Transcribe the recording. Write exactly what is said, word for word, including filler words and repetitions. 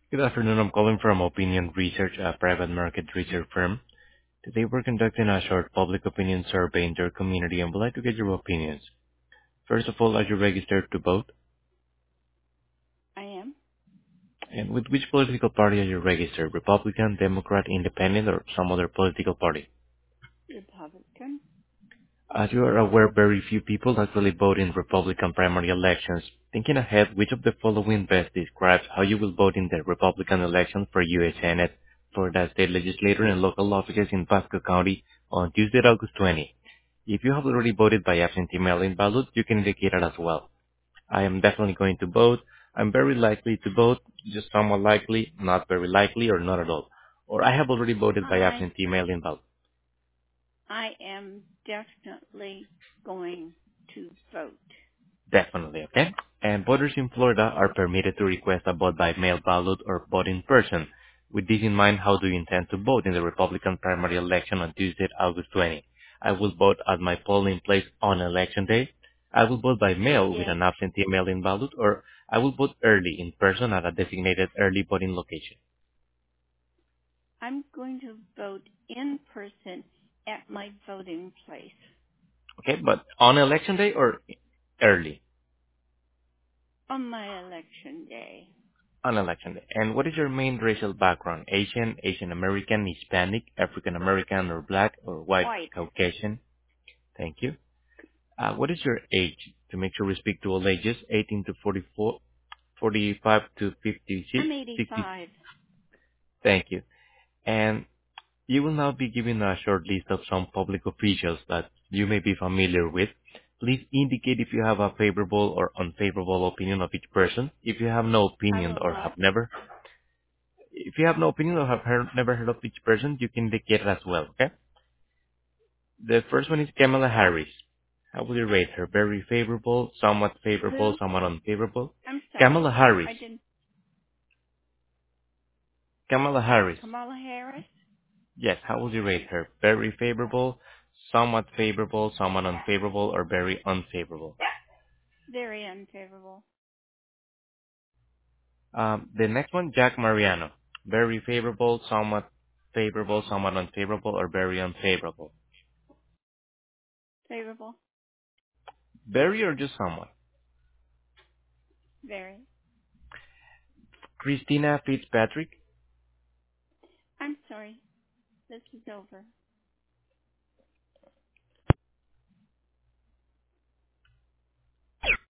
Good afternoon. I'm calling from Opinion Research, a private market research firm. Today we're conducting a short public opinion survey in your community and would like to get your opinions. First of all, are you registered to vote? I am And with which political party are you registered? Republican, Democrat, Independent, or some other political party? Republican. As you are aware, very few people actually vote in Republican primary elections. Thinking ahead, which of the following best describes how you will vote in the Republican election for U S Senate, Florida State Legislature, and local offices in Pasco County on Tuesday, August twentieth? If you have already voted by absentee mail-in ballot, you can indicate it as well. I am definitely going to vote. I'm very likely to vote, just somewhat likely, not very likely, or not at all. Or I have already voted by I absentee mail-in ballot. I am definitely going to vote. Definitely, okay? And voters in Florida are permitted to request a vote by mail ballot or vote in person. With this in mind, how do you intend to vote in the Republican primary election on Tuesday, August twentieth? I will vote at my polling place on election day. I will vote by mail with Yes, an absentee mail-in ballot, or I will vote early in person at a designated early voting location. I'm going to vote in person at my voting place Okay, but on election day or early? on my election day. On election day. And what is your main racial background? Asian, Asian American, Hispanic, African American, or Black, or White, White. Caucasian? Thank you. Uh, what is your age? To make sure we speak to all ages, eighteen to forty-four, forty-five to fifty-six, I'm sixty. eighty-five. Thank you. And you will now be given a short list of some public officials that you may be familiar with. Please indicate if you have a favorable or unfavorable opinion of each person. If you have no I opinion will or have not. never If you have no opinion or have heard, never heard of each person, you can indicate it as well, okay? The first one is Kamala Harris. How would you rate her? Very favorable, somewhat favorable, Who? somewhat unfavorable? I'm sorry. Kamala Harris. I didn't. Kamala Harris. Kamala Harris. Yes, how would you rate her? Very favorable, somewhat favorable, somewhat unfavorable, or very unfavorable? Very unfavorable. Um, the next one, Jack Mariano. Very favorable, somewhat favorable, somewhat unfavorable, or very unfavorable? Favorable. Very or just somewhat? Very. Christina Fitzpatrick. I'm sorry. This is over.